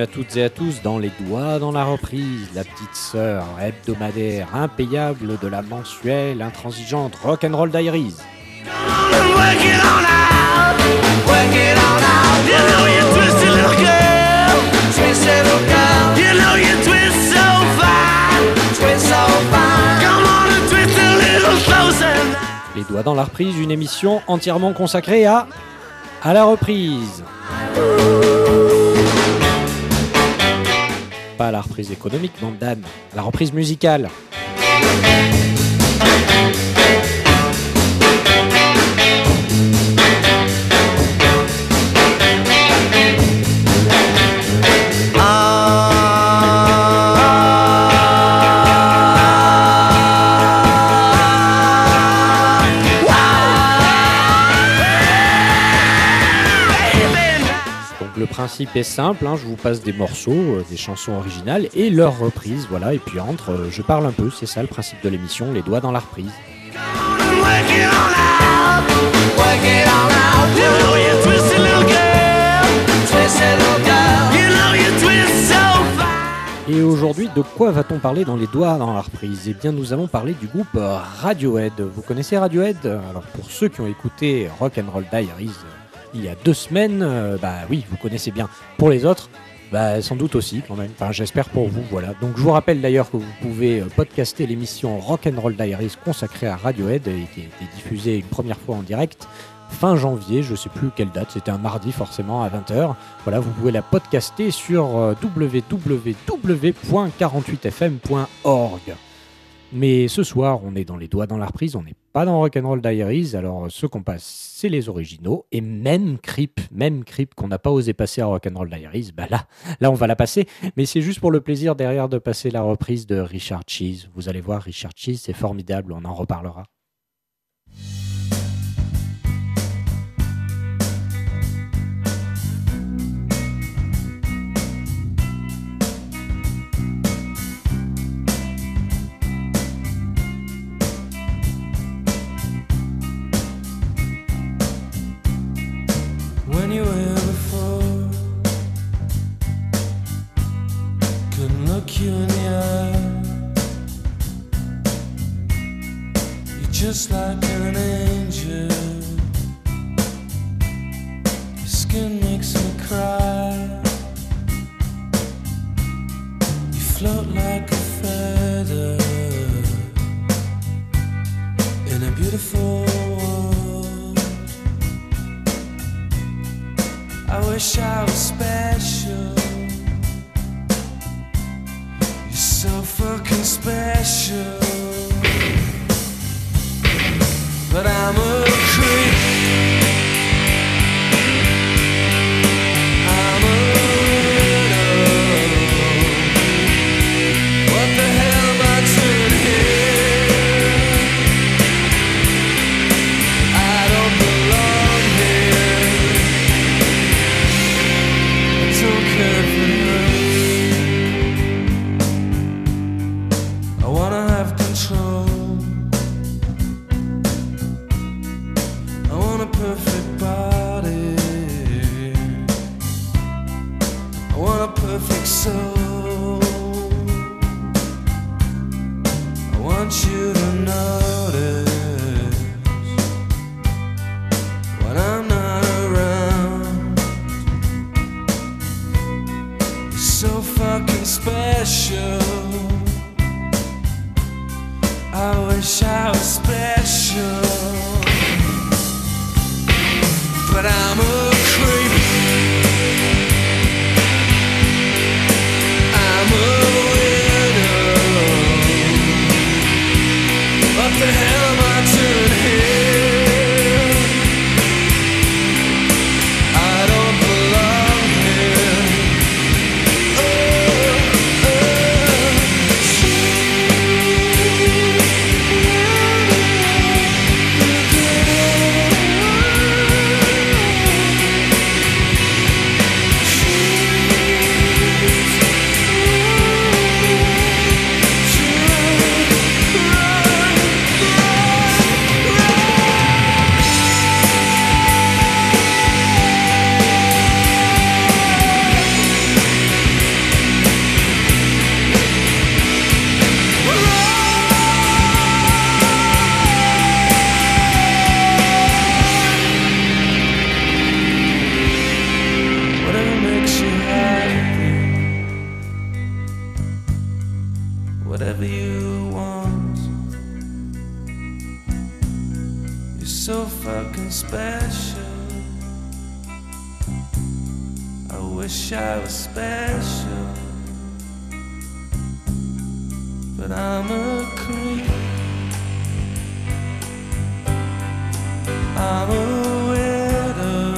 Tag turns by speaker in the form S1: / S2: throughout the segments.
S1: toutes et à tous dans Les Doigts dans la reprise, la petite sœur hebdomadaire impayable de la mensuelle intransigeante Rock'n'Roll Diaries. Les Doigts dans la reprise, une émission entièrement consacrée à la reprise. Pas à la reprise économique, bande d'âne, à la reprise musicale. Le principe est simple, je vous passe des morceaux, des chansons originales et leurs reprises, voilà, et puis entre, je parle un peu, c'est ça le principe de l'émission, Les Doigts dans la reprise. Et aujourd'hui, de quoi va-t-on parler dans Les Doigts dans la reprise ? Eh bien, nous allons parler du groupe Radiohead. Vous connaissez Radiohead ? Alors, pour ceux qui ont écouté Rock'n'Roll Diaries il y a 2 semaines, oui, vous connaissez bien. Pour les autres, sans doute aussi quand même. Enfin, j'espère pour vous, voilà. Donc, je vous rappelle d'ailleurs que vous pouvez podcaster l'émission Rock'n'Roll Diaries consacrée à Radiohead et qui a été diffusée une première fois en direct fin janvier, je sais plus quelle date, c'était un mardi forcément à 20h. Voilà, vous pouvez la podcaster sur www.48fm.org. Mais ce soir, on est dans Les Doigts dans la reprise, on n'est pas dans Rock'n'Roll Diaries, alors ce qu'on passe, c'est les originaux, et même Creep qu'on n'a pas osé passer à Rock'n'Roll Diaries, là on va la passer, mais c'est juste pour le plaisir derrière de passer la reprise de Richard Cheese. Vous allez voir, Richard Cheese, c'est formidable, on en reparlera.
S2: When you were here before, couldn't look you in the eye. You're just like an angel. Your skin makes me cry. You float like a feather in a beautiful world. I wish I was special. You're so fucking special. But I'm a creep. I'm a widow. What the hell am I doing here? I don't belong here. Don't care for her. I wanna have control. I want a perfect body. I want a perfect soul. I want you to notice when I'm not around. So fucking special. I wish I was special. But I'm a creep. I'm a widow. What the hell am I doing here? I don't belong here. so fucking special. I wish I was special, but I'm a creep. I'm a widow.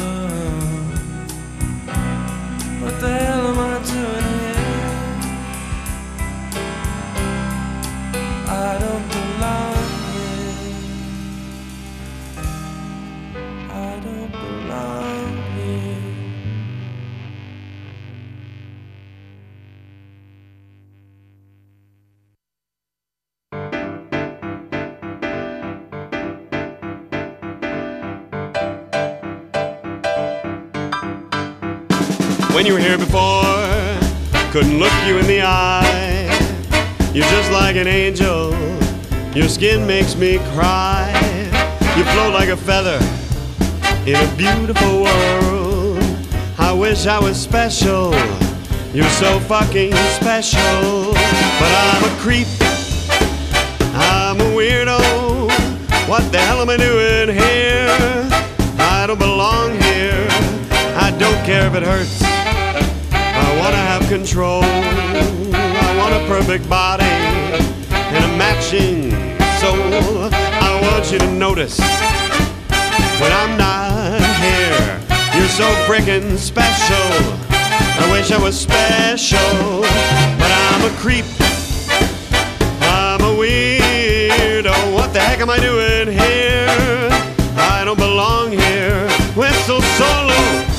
S2: What the hell am I doing here? I don't belong here. I don't belong here.
S3: When you were here before, couldn't look you in the eye. You're just like an angel, your skin makes me cry. You float like a feather in a beautiful world. I wish I was special, you're so fucking special. But I'm a creep, I'm a weirdo. What the hell am I doing here? I don't belong here, I don't care if it hurts. I wanna have control, I want a perfect body and a matching soul. I want you to notice when I'm not here. You're so frickin' special, I wish I was special. But I'm a creep, I'm a weirdo. What the heck am I doing here? I don't belong here. Whistle solo.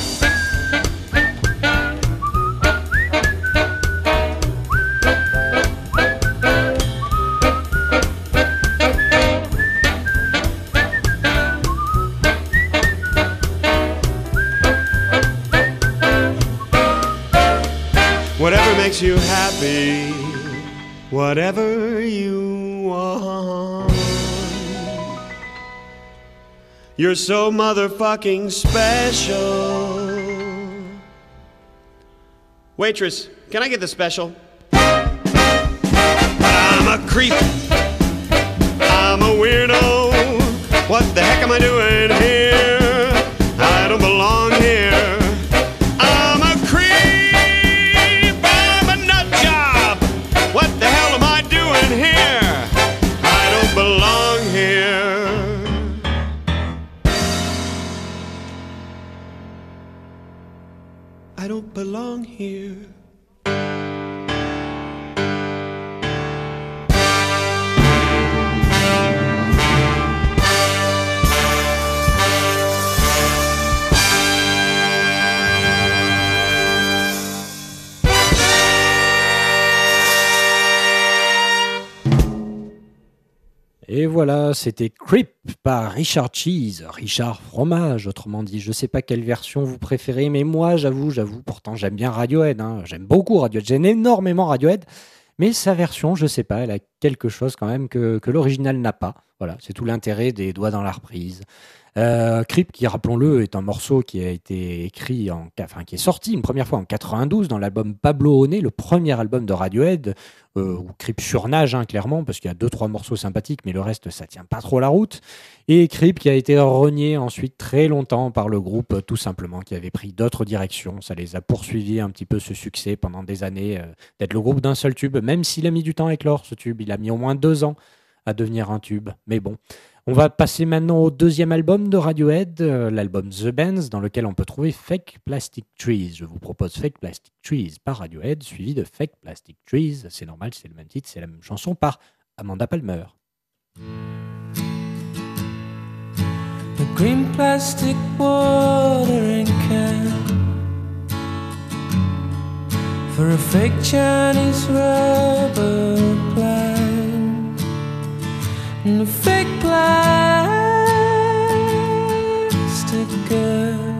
S3: Whatever makes you happy, whatever you want. You're so motherfucking special. Waitress, can I get the special? I'm a creep, I'm a weirdo. What the heck am I doing here? I don't belong here. I don't belong here.
S1: Et voilà, c'était Creep par Richard Cheese, Richard Fromage, autrement dit. Je sais pas quelle version vous préférez, mais moi, j'avoue, pourtant j'aime bien Radiohead, hein. J'aime beaucoup Radiohead, j'aime énormément Radiohead, mais sa version, je sais pas, elle a quelque chose quand même que l'original n'a pas. Voilà, c'est tout l'intérêt des doigts dans la reprise. Creep, qui rappelons-le, est un morceau qui a été écrit, qui est sorti une première fois en 92 dans l'album Pablo Honey, le premier album de Radiohead, où Creep surnage, hein, clairement, parce qu'il y a 2-3 morceaux sympathiques, mais le reste, ça tient pas trop la route. Et Creep qui a été renié ensuite très longtemps par le groupe, tout simplement, qui avait pris d'autres directions. Ça les a poursuivis un petit peu ce succès pendant des années, d'être le groupe d'un seul tube, même s'il a mis du temps à éclore, ce tube. Il a mis au moins 2 ans à devenir un tube, mais bon. On va passer maintenant au deuxième album de Radiohead, l'album The Bands, dans lequel on peut trouver Fake Plastic Trees. Je vous propose Fake Plastic Trees par Radiohead, suivi de Fake Plastic Trees. C'est normal, c'est le même titre, c'est la même chanson par Amanda Palmer.
S2: The green plastic watering can for a fake Chinese rubber plant. And a fake plastic girl.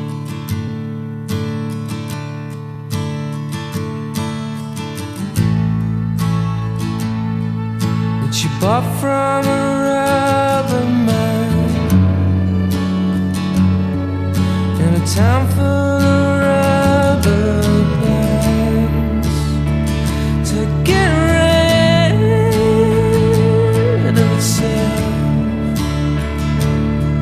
S2: That she bought from a rubber man in a town full of rubber plants to get rid of itself.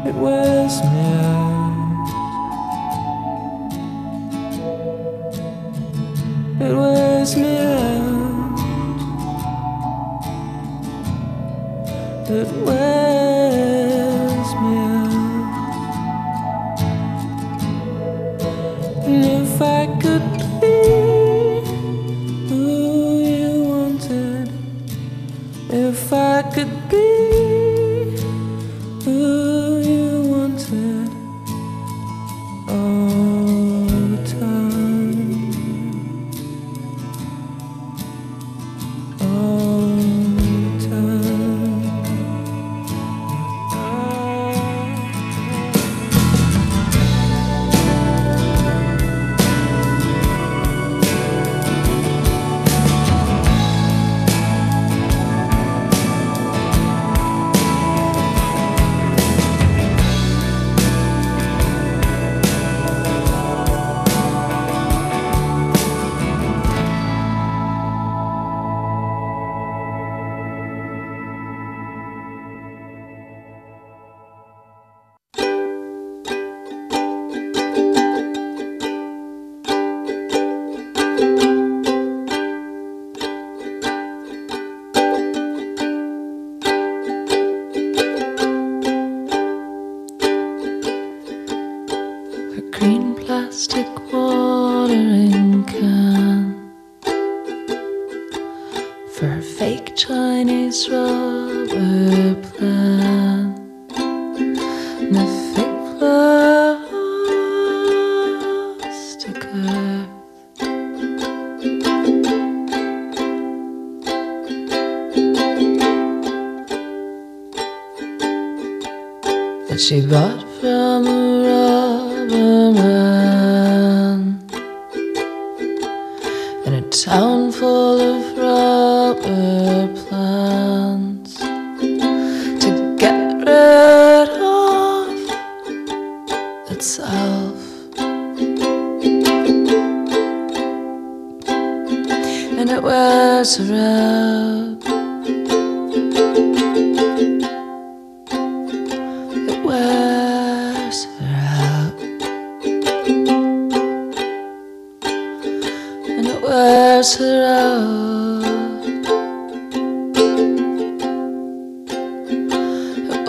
S2: It wears me out. It wears me out. It wears me out. And if I could be who you wanted, if I could be who you wanted all the time, all the time. A green plastic watering can for a fake Chinese rubber plant and a fake plastic earth. That she bought from a rubber man in a town full of rubber plants to get rid of itself. And it wears her out. It wears her out. And it wears her out. It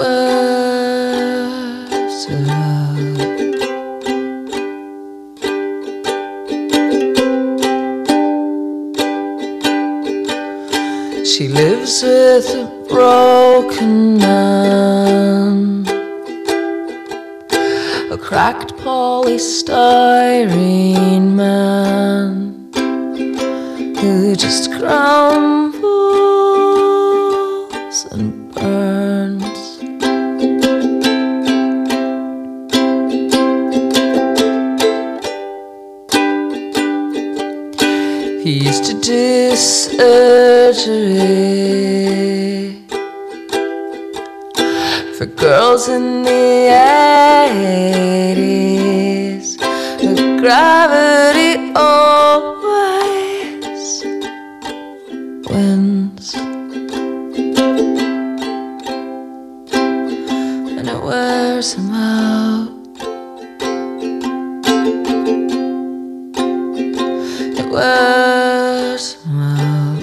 S2: wears her out. She lives with a broken man, a cracked polystyrene man who just crumbles and burns. He used to do surgery for girls in the 80s, but gravity always wins. And it wears him out. It wears him out.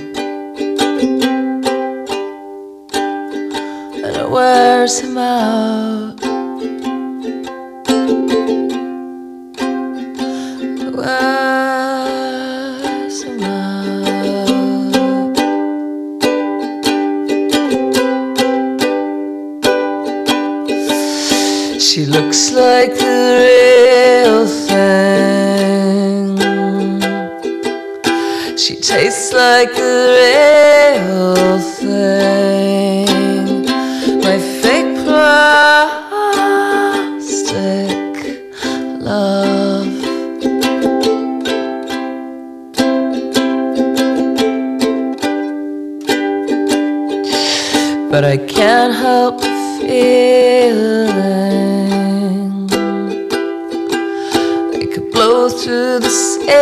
S2: And it wears him out. It wears him out. She looks like the real thing. She tastes like the real thing. My fake plastic love. But I can't help the feeling I could blow through the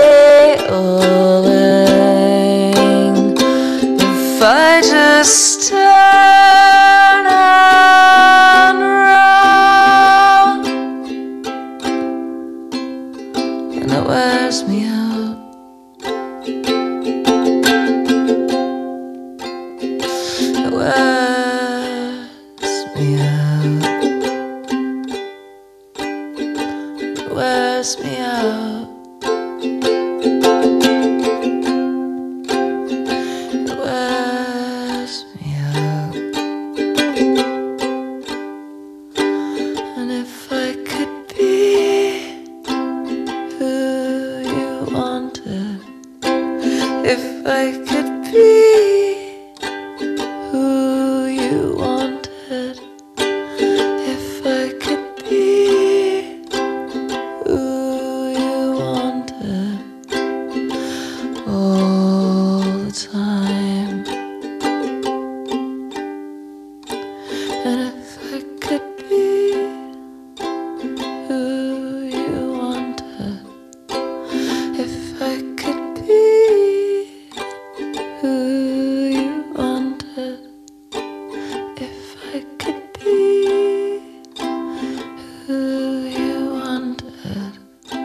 S2: ceiling if I just turn and run. wears me out. It wears me out. And if I could be who you wanted, if I could be who you wanted, if I could be who you wanted all the time, and if I could be who you wanted, if I could be who you wanted, if I could be who you wanted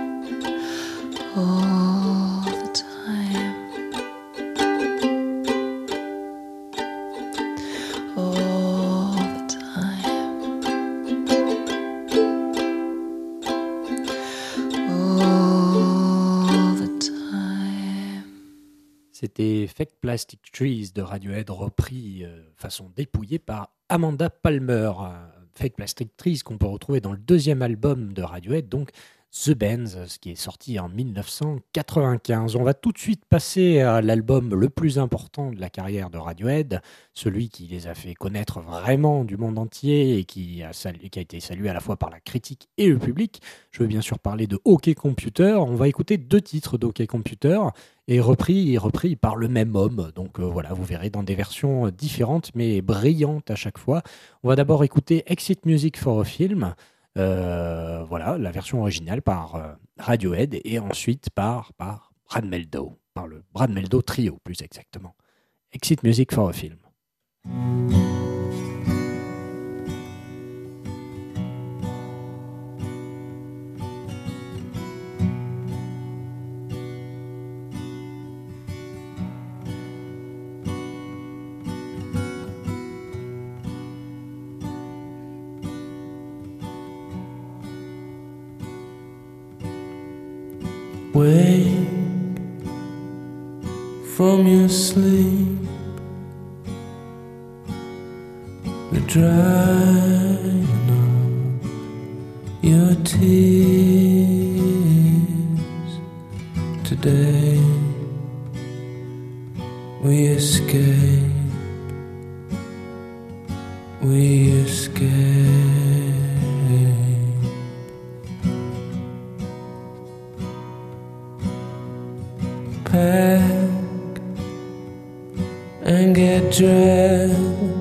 S2: all the time, all the time, all the time.
S1: C'était Fake Plastic Trees de Radiohead repris façon dépouillée par Amanda Palmer. Fake Plastic Trees qu'on peut retrouver dans le deuxième album de Radiohead, donc The Bands, ce qui est sorti en 1995. On va tout de suite passer à l'album le plus important de la carrière de Radiohead, celui qui les a fait connaître vraiment du monde entier et qui a été salué à la fois par la critique et le public. Je veux bien sûr parler de OK Computer. On va écouter 2 titres d'OK Computer et repris par le même homme. Donc voilà, vous verrez dans des versions différentes mais brillantes à chaque fois. On va d'abord écouter Exit Music for a Film. Voilà, la version originale par Radiohead et ensuite par Brad Mehldau, par le Brad Mehldau Trio plus exactement. Exit Music for a Film.
S2: Wake from your sleep, the drying of your tears. Today we escape, we escape. Pack and get dressed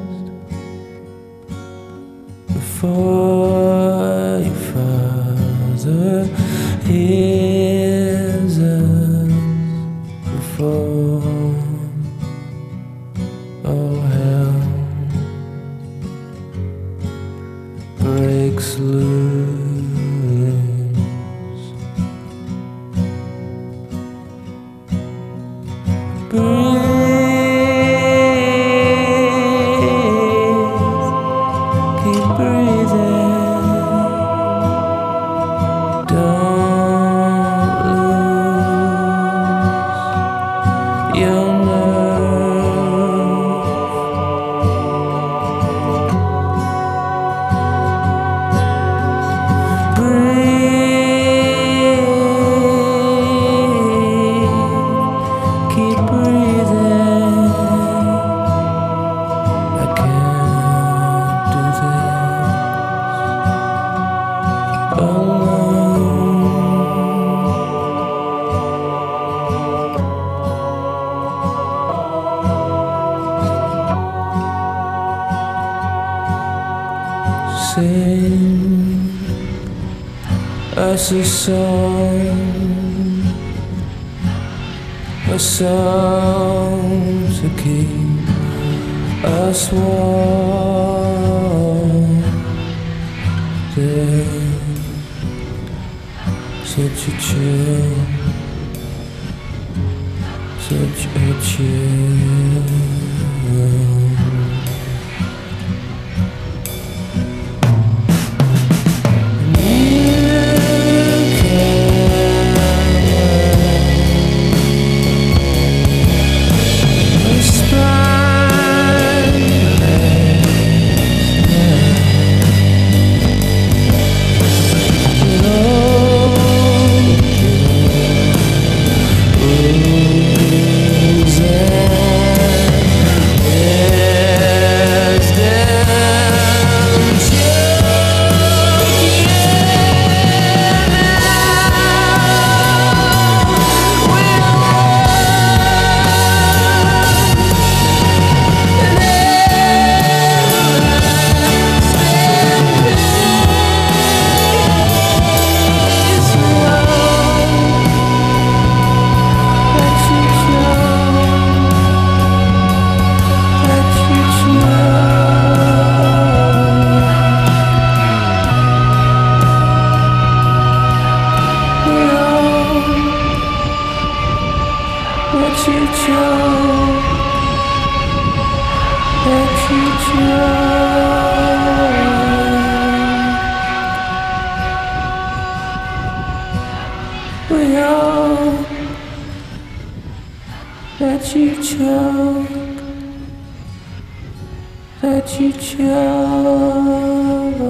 S2: before your father hears us, before all hell breaks loose. Sing us a song to keep us warm. There's such a chill, such a chill. You can That you choke, that you choke.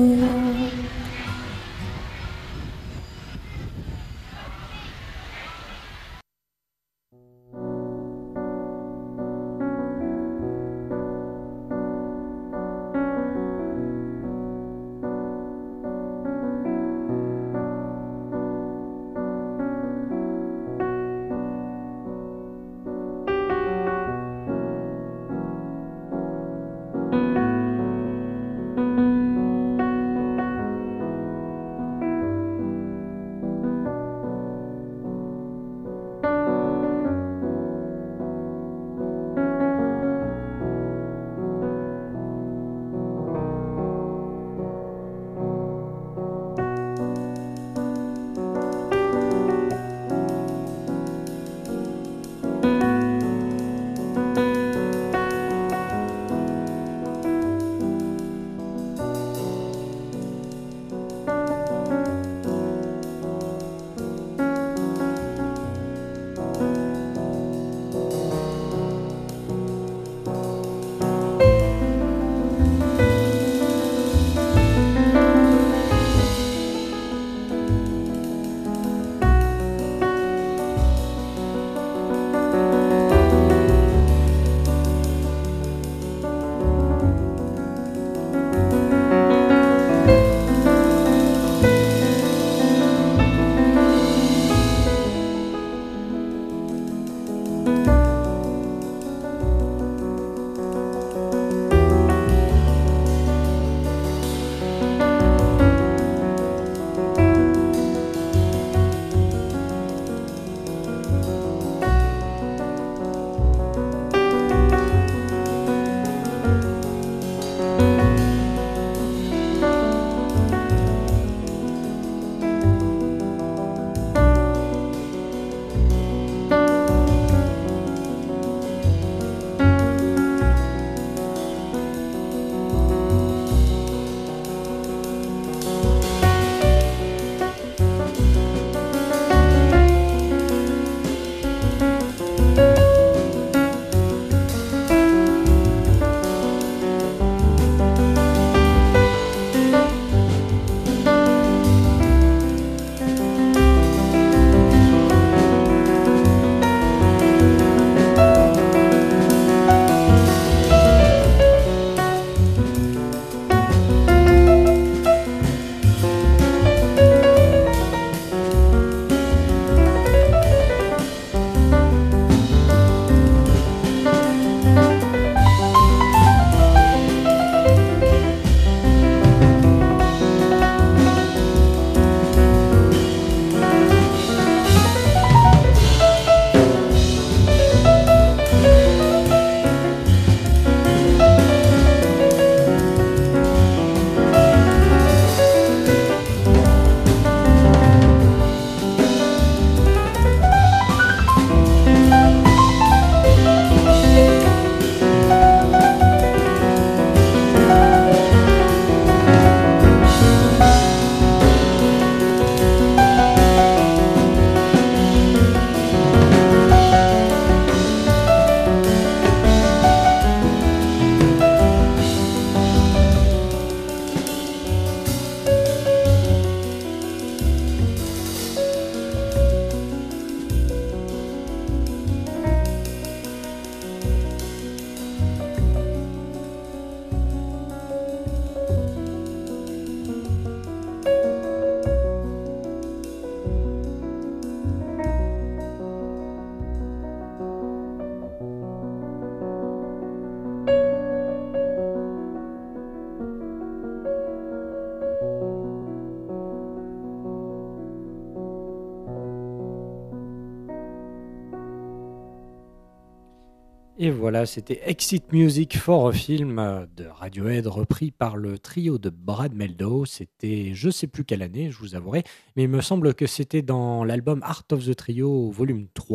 S1: Et voilà, c'était Exit Music for a Film de Radiohead, repris par le trio de Brad Mehldau. C'était je sais plus quelle année, je vous avouerai, mais il me semble que c'était dans l'album Art of the Trio, volume 3,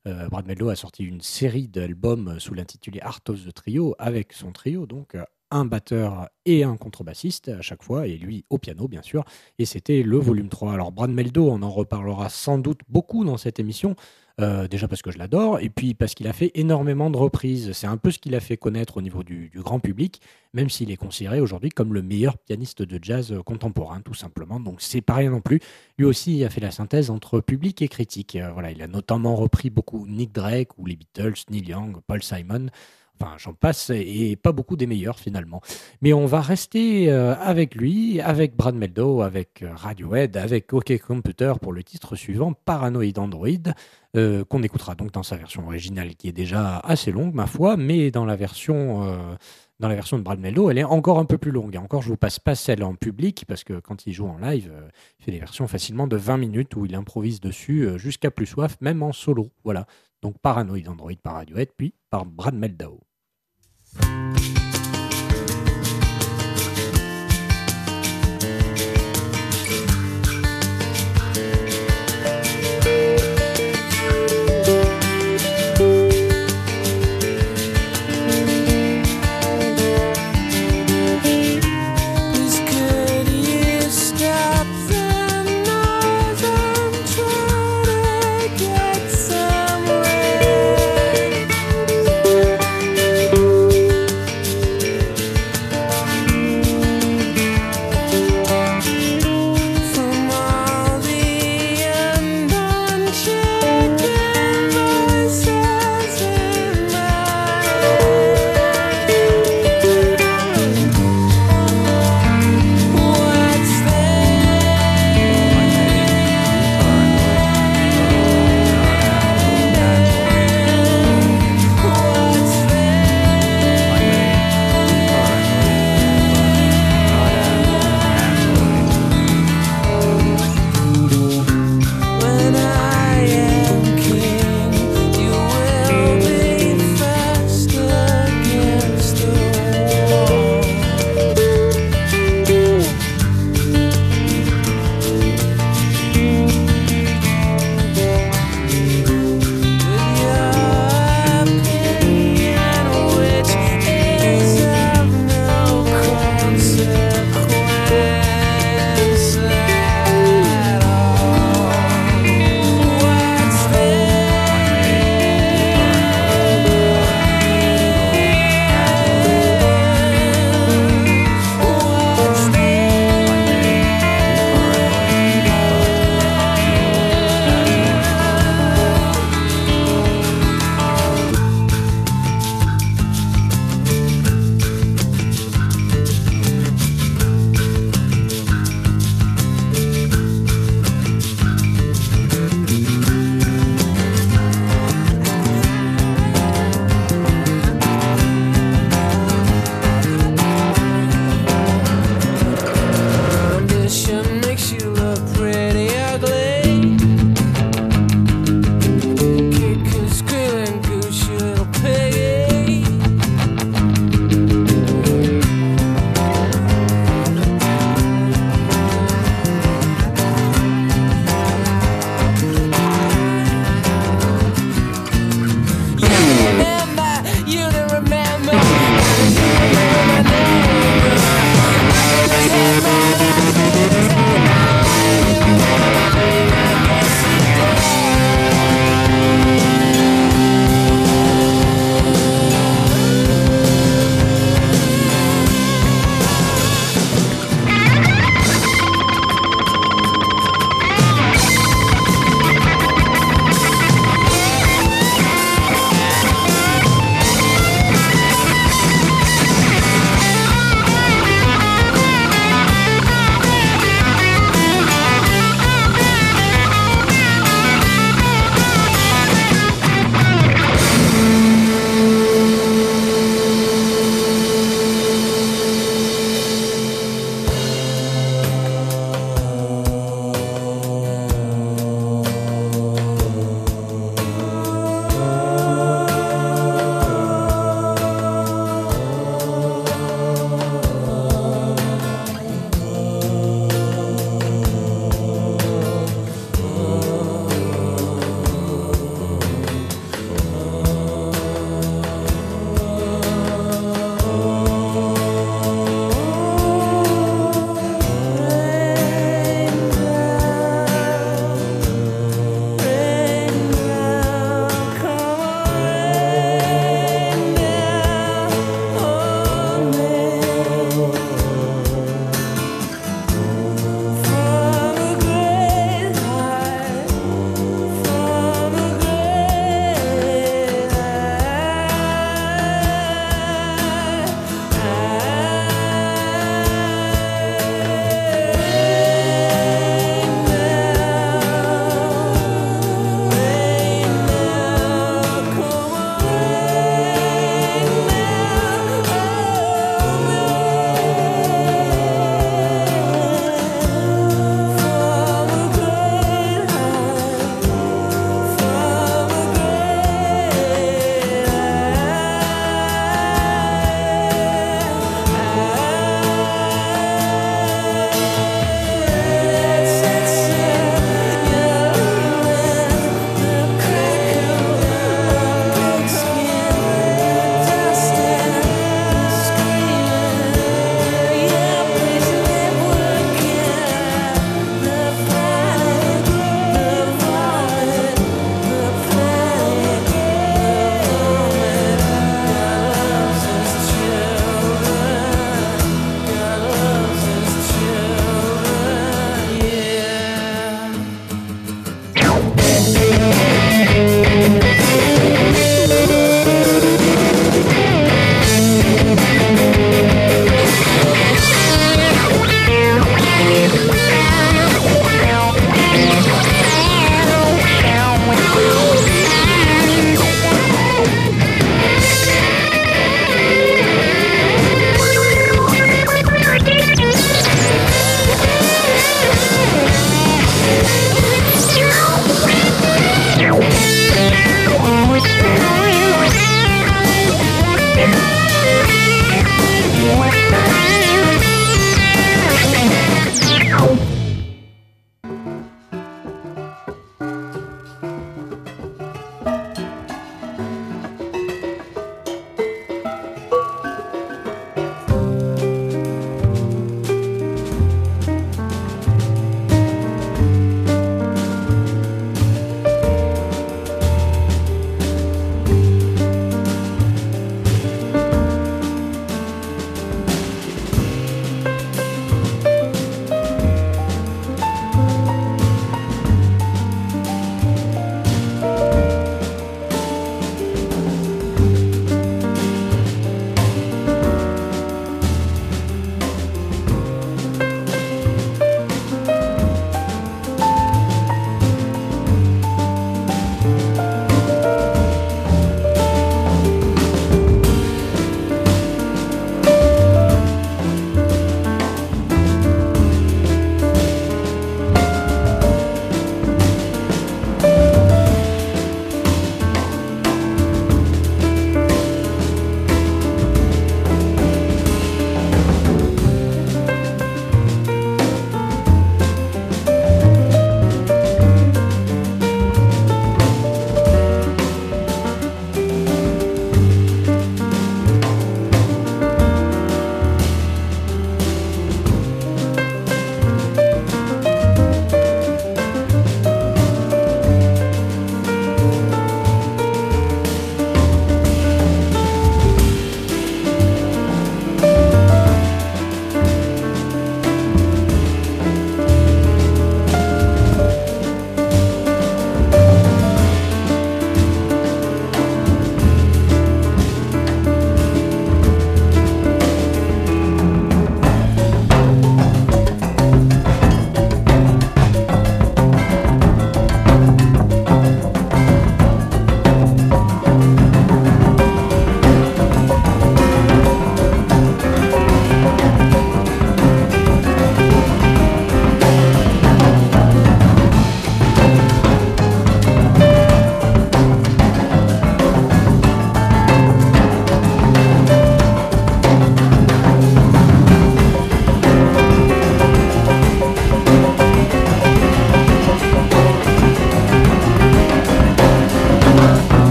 S1: Brad Mehldau a sorti une série d'albums sous l'intitulé Art of the Trio, avec son trio, donc un batteur et un contrebassiste à chaque fois, et lui au piano bien sûr, et c'était le volume 3. Alors Brad Mehldau, on en reparlera sans doute beaucoup dans cette émission, déjà parce que je l'adore, et puis parce qu'il a fait énormément de reprises. C'est un peu ce qu'il a fait connaître au niveau du grand public, même s'il est considéré aujourd'hui comme le meilleur pianiste de jazz contemporain, tout simplement. Donc c'est pas rien non plus. Lui aussi il a fait la synthèse entre public et critique. Voilà, il a notamment repris beaucoup Nick Drake ou les Beatles, Neil Young, Paul Simon. Enfin, j'en passe, et pas beaucoup des meilleurs finalement. Mais on va rester avec lui, avec Brad Mehldau, avec Radiohead, avec OK Computer pour le titre suivant, Paranoid Android, qu'on écoutera donc dans sa version originale qui est déjà assez longue, ma foi, mais dans la version de Brad Mehldau, elle est encore un peu plus longue. Et encore, je vous passe pas celle en public, parce que quand il joue en live, il fait des versions facilement de 20 minutes où il improvise dessus jusqu'à plus soif, même en solo. Voilà. Donc Paranoid Android par Radiohead, puis par Brad Mehldau.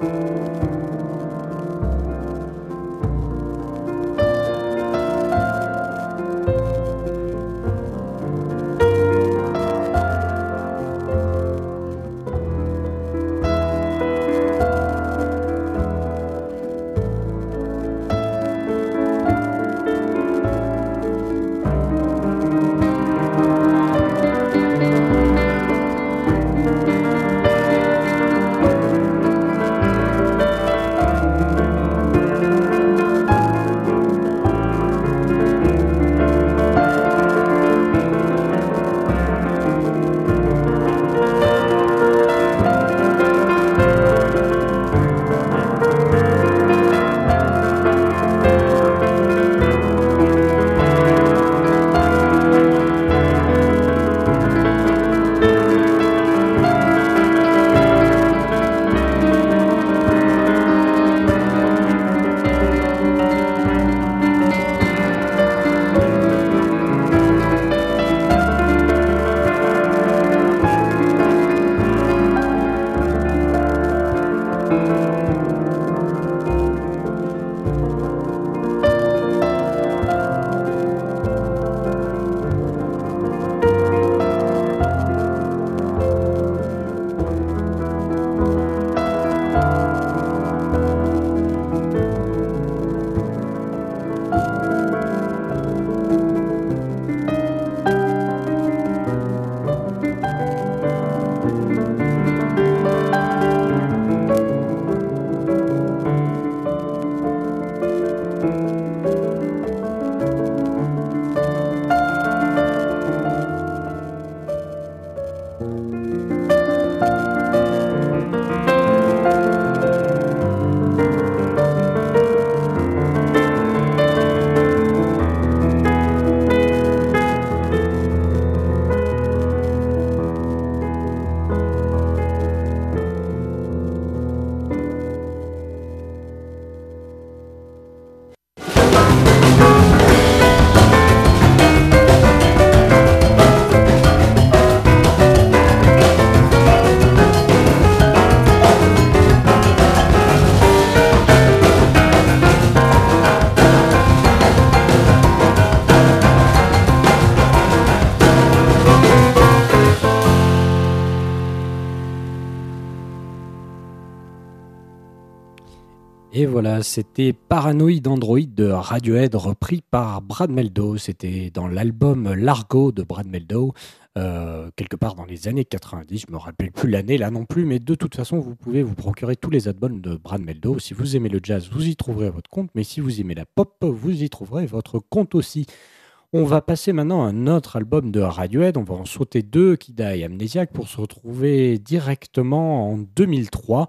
S1: Et voilà, c'était Paranoid Android de Radiohead repris par Brad Mehldau. C'était dans l'album Largo de Brad Mehldau, quelque part dans les années 90. Je me rappelle plus l'année là non plus, mais de toute façon, vous pouvez vous procurer tous les albums de Brad Mehldau. Si vous aimez le jazz, vous y trouverez votre compte, mais si vous aimez la pop, vous y trouverez votre compte aussi. On va passer maintenant à un autre album de Radiohead. On va en sauter deux, Kida et Amnesiac, pour se retrouver directement en 2003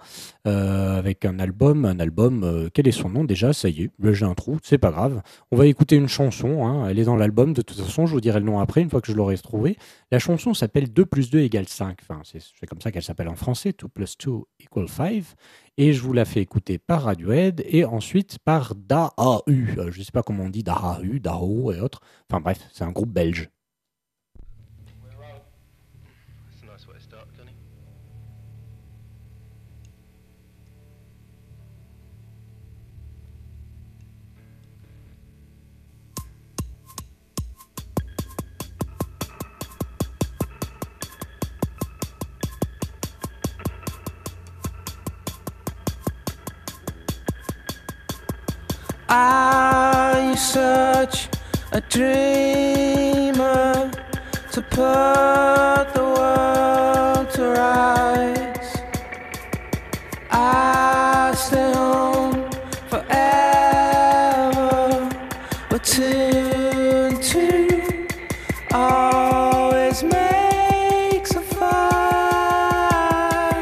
S1: avec un album. Quel est son nom déjà? Ça y est, j'ai un trou, c'est pas grave. On va écouter une chanson, hein, elle est dans l'album. De toute façon, je vous dirai le nom après, une fois que je l'aurai trouvé. La chanson s'appelle 2 plus 2 égale 5. Enfin, c'est comme ça qu'elle s'appelle en français, 2 plus 2 equal 5. Et je vous la fais écouter par Radiohead et ensuite par Dahu. Je ne sais pas comment on dit Dahu, Daho et autres. Enfin bref, c'est un groupe belge.
S2: Are you such a dreamer to put the world to rights? I stay home forever, but 2 and 2 always makes a 5.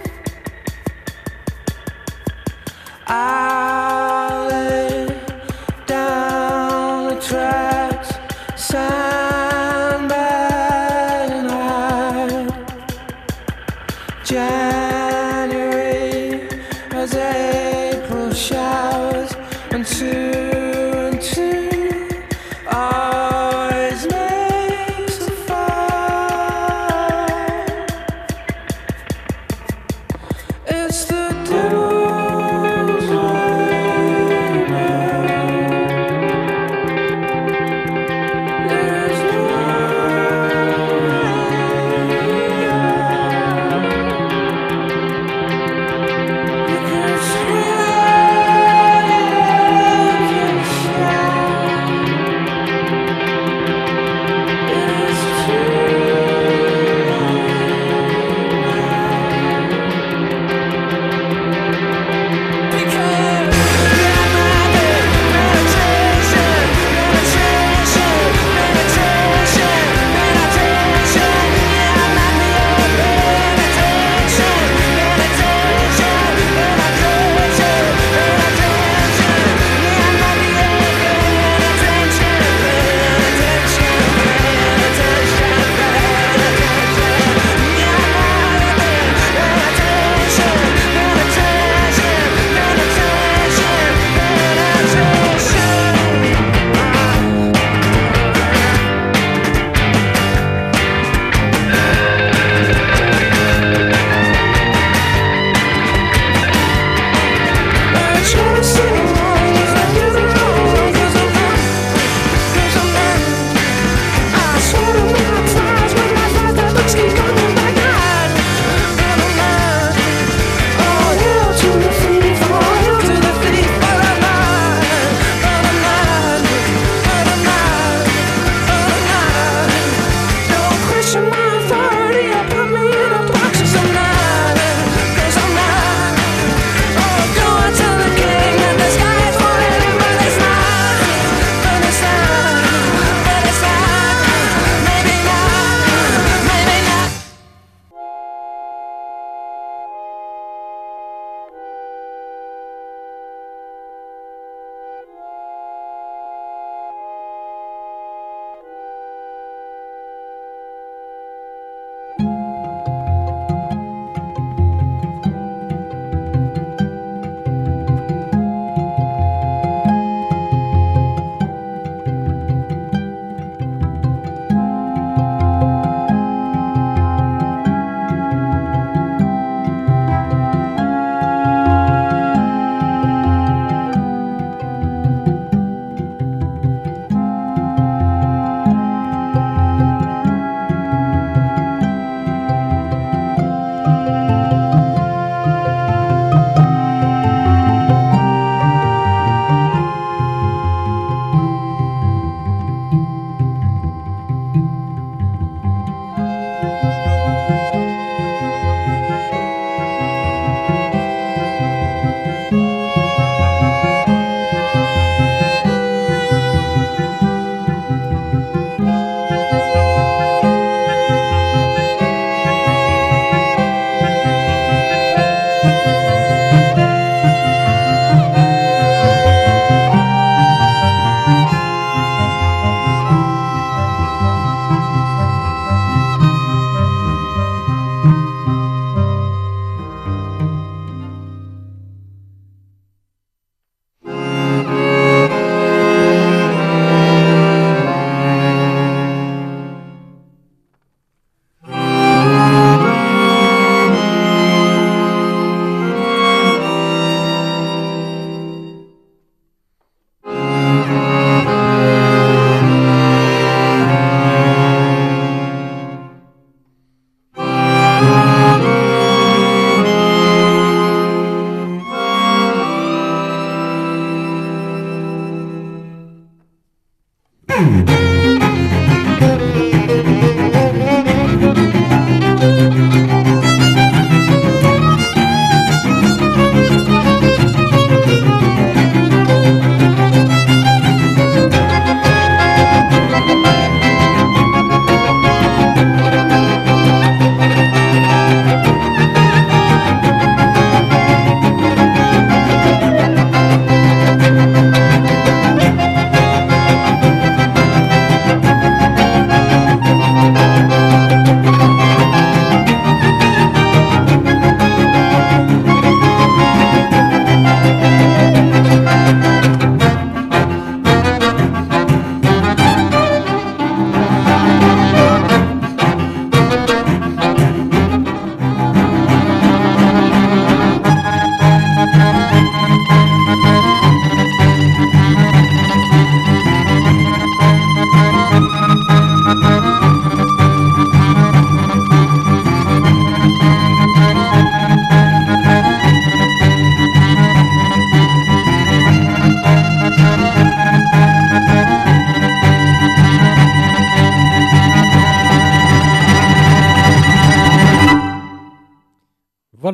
S2: I lay down the tracks, sandbag and hide. January has April showers, and 2 and 2 always makes a 5. It's the do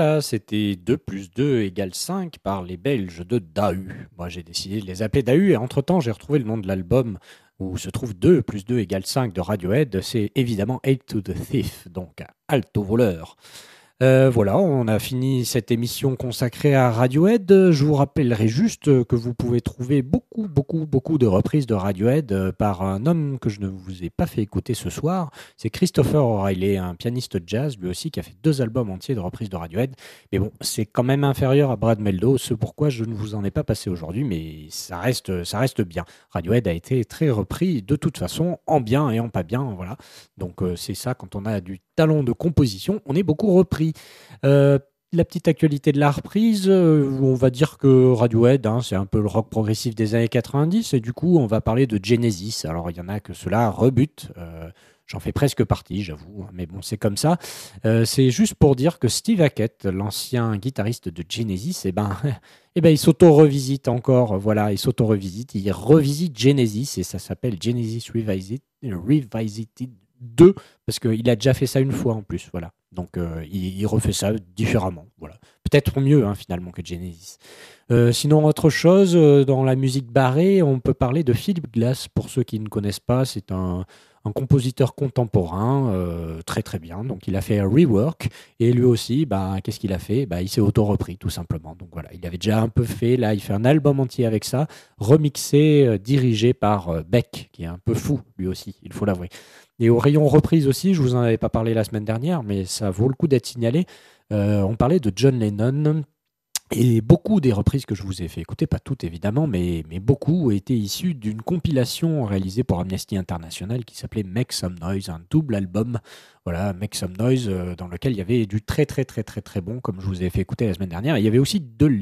S1: Voilà, c'était 2 plus 2 égale 5 par les Belges de Dahu. Moi, j'ai décidé de les appeler Dahu et entre-temps, j'ai retrouvé le nom de l'album où se trouve 2 plus 2 égale 5 de Radiohead. C'est évidemment Hail to the Thief, donc Halte au voleur. Voilà, on a fini cette émission consacrée à Radiohead. Je vous rappellerai juste que vous pouvez trouver beaucoup de reprises de Radiohead par un homme que je ne vous ai pas fait écouter ce soir. C'est Christopher O'Reilly, un pianiste jazz, lui aussi, qui a fait 2 albums entiers de reprises de Radiohead. Mais bon, c'est quand même inférieur à Brad Meldo, ce pourquoi je ne vous en ai pas passé aujourd'hui, mais ça reste bien. Radiohead a été très repris de toute façon, en bien et en pas bien, voilà. Donc c'est ça, quand on a du talent de composition, on est beaucoup repris. La petite actualité de la reprise, on va dire que Radiohead, c'est un peu le rock progressif des années 90, et du coup on va parler de Genesis. Alors il y en a que cela rebute, j'en fais presque partie, j'avoue, mais bon, c'est comme ça. C'est juste pour dire que Steve Hackett, l'ancien guitariste de Genesis, il s'auto-revisite encore, voilà, il s'auto-revisite, il revisite Genesis, et ça s'appelle Genesis Revisited 2, parce qu'il a déjà fait ça une fois en plus, voilà. Donc il refait ça différemment, voilà. Peut-être mieux finalement que Genesis. Sinon, autre chose, dans la musique barrée, on peut parler de Philip Glass, pour ceux qui ne connaissent pas, c'est un compositeur contemporain, très très bien. Donc il a fait un rework, et lui aussi, qu'est-ce qu'il a fait ? Il s'est auto-repris tout simplement. Donc voilà, il avait déjà un peu fait, là il fait un album entier avec ça, remixé, dirigé par Beck, qui est un peu fou lui aussi, il faut l'avouer. Et au rayon reprise aussi, je vous en avais pas parlé la semaine dernière, mais ça vaut le coup d'être signalé. On parlait de John Lennon, et beaucoup des reprises que je vous ai fait écouter, pas toutes évidemment, mais beaucoup étaient issues d'une compilation réalisée pour Amnesty International qui s'appelait Make Some Noise, un double album, voilà, Make Some Noise, dans lequel il y avait du très très très très très bon, comme je vous ai fait écouter la semaine dernière. Et il y avait aussi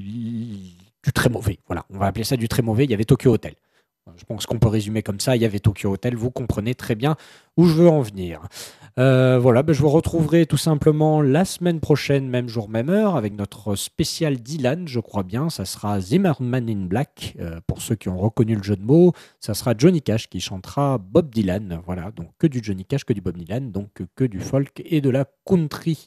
S1: du très mauvais, voilà, on va appeler ça du très mauvais. Il y avait Tokyo Hotel. Je pense qu'on peut résumer comme ça. Il y avait Tokyo Hotel, vous comprenez très bien où je veux en venir. Voilà, je vous retrouverai tout simplement la semaine prochaine, même jour, même heure, avec notre spécial Dylan, je crois bien. Ça sera Zimmerman in Black, pour ceux qui ont reconnu le jeu de mots. Ça sera Johnny Cash qui chantera Bob Dylan. Voilà, donc que du Johnny Cash, que du Bob Dylan, donc que du folk et de la country.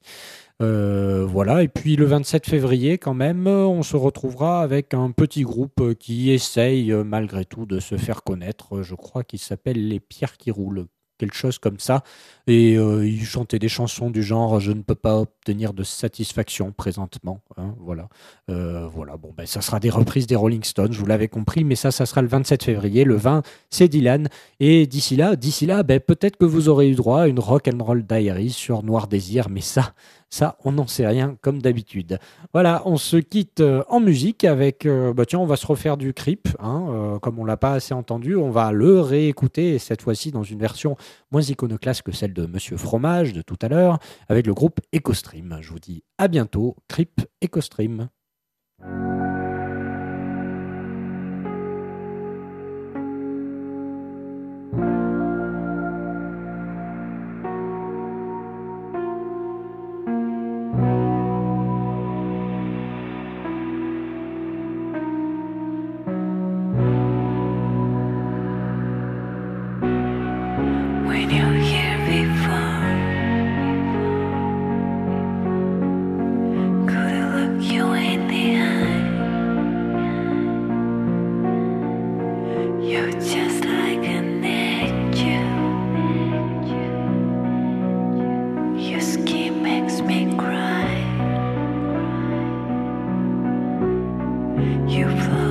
S1: Voilà, et puis le 27 février quand même, on se retrouvera avec un petit groupe qui essaye malgré tout de se faire connaître, je crois qu'il s'appelle Les Pierres qui roulent, quelque chose comme ça, et ils chantaient des chansons du genre je ne peux pas obtenir de satisfaction présentement, voilà. Voilà, bon ça sera des reprises des Rolling Stones, je vous l'avais compris, mais ça sera le 27 février, le 20 c'est Dylan, et d'ici là peut-être que vous aurez eu droit à une Rock and Roll Diaries sur Noir Désir, mais ça on n'en sait rien comme d'habitude. Voilà, on se quitte en musique avec, on va se refaire du Creep, comme on l'a pas assez entendu, on va le réécouter, cette fois-ci dans une version moins iconoclaste que celle de Monsieur Fromage de tout à l'heure, avec le groupe EcoStream. Je vous dis à bientôt, Creep, EcoStream.
S4: You fly.